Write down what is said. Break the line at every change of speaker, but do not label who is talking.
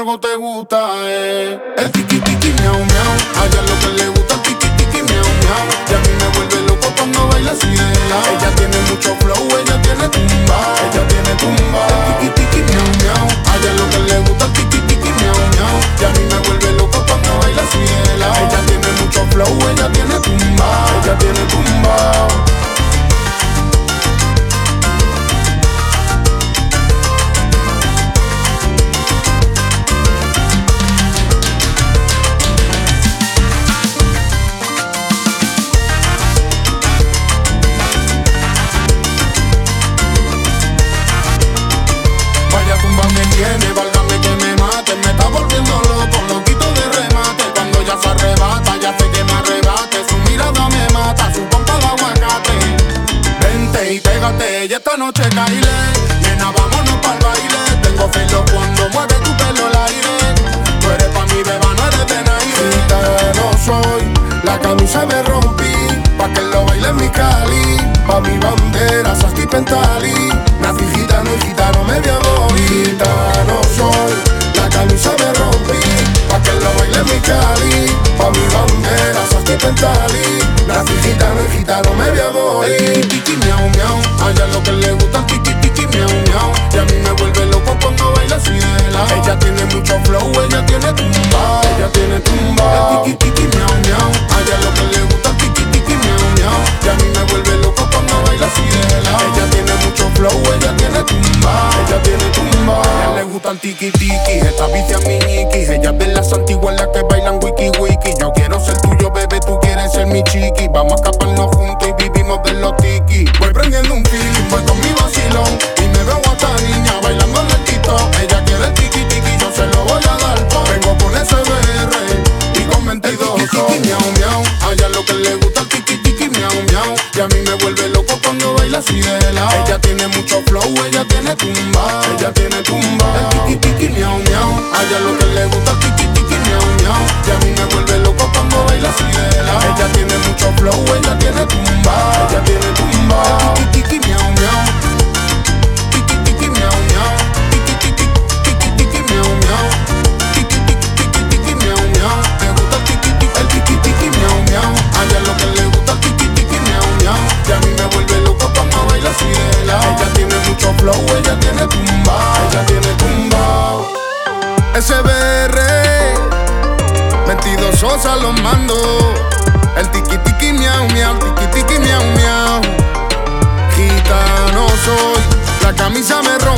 algo te gusta, el tiki tiki miau miau. A ella lo que le gusta el tiki tiki miau miau. Y a mí me vuelve loco cuando baila así de lado. Ella tiene mucho flow, ella tiene tumba. Ella tiene tumba. El tiki tiki miau miau. A ella lo que le gusta el tiki tiki miau miau. Y a mí me vuelve loco cuando baila así de lado. Ella tiene mucho flow, ella tiene tumba. Ella tiene tumba. Válgame que me mate, me está volviendo loco, loquito de remate. Cuando ya se arrebata, ya sé que me arrebate. Su mirada me mata, su pompa de aguacate. Vente y pégate, y esta noche caile. Nena, vámonos pa'l baile. Tengo filo cuando mueve tu pelo al aire. Tú eres pa' mi beba, no eres de nadie. Gitano soy, la camisa me rompí. Pa' que lo baile en mi Cali. Pa' mi bandera, Sasti Pentali. Nací gitano y gitano me voy a morir. Gitano soy, la camisa me rompí. Pa' que lo baile en mi Cali. Pa' mi bandera, Sasti Pentali. Nací gitano y gitano me voy a morir. El tiki tiki miau miau. A ella lo que le gusta el tiki tiki miau miau. Y a mí me vuelve loco cuando baila así de lado. Ella tiene mucho flow, ella tiene tumba. Ella tiene tumba. El tiki tiki miau miau. A ella lo que le gusta el tiki tiki miau miau. Y a mí me vuelve loco cuando baila así de lado. Ella tiene mucho flow, ella tiene tumba. Ella tiene tumba. A ella le gusta el tiki tiki. Esta vicia mi ñiqui. Ella es de las antiguas las que bailan wiki wiki. Yo quiero ser tuyo, bebé, tú quieres ser mi chiqui. Vamos a escaparnos juntos y vivimos de los tiki. Voy prendiendo un feeling, voy con mi vacilón. Y me veo a esta niña bailando lentito. Ella quiere el tiki tiki, yo se lo voy a dar po. Vengo con SBR y con 22 tiki tiki miau miau. A ella lo que le gusta el tiki tiki miau miau. Y a mí me vuelve loco cuando baila así de lado. Ella tiene mucho flow, ella tiene tumba. Ella tiene tumba. El tiki tiki miau miau. A ella lo que le gusta el tiki tiki miau miau. Y a mí me vuelve loco cuando baila así de lado. Ella tiene mucho flow, ella tiene tumba. Ella tiene tumba. El tiki tiki miau miau. Tiki tiki miau miau. Tiki tiki tiki tiki miau miau. Tiki tiki tiki tiki miau miau. Me gusta el tiki tiki miau miau. A ella lo que le gusta el tiki tiki miau miau. Y a mí me vuelve loco cuando baila así de lado. Ella tiene mucho flow, ella tiene tumba. Ella tiene tumba. SBR 22 Sosa los mando. El tiki tiki miau miau. Tiki tiki miau miau. Gitano soy, la camisa me rompe.